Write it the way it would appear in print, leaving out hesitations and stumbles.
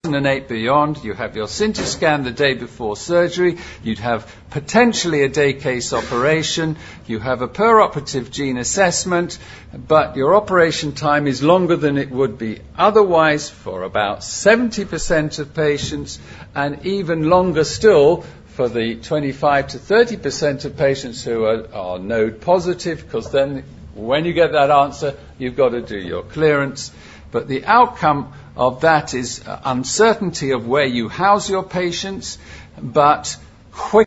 2008 beyond, you have your CT scan the day before surgery, you'd have potentially a day case operation, you have a per-operative gene assessment, but your operation time is longer than it would be otherwise for about 70% of patients, and even longer still for the 25 to 30% of patients who are node positive, because then when you get that answer, you've got to do your clearance. But the outcome of that is uncertainty of where you house your patients, but quick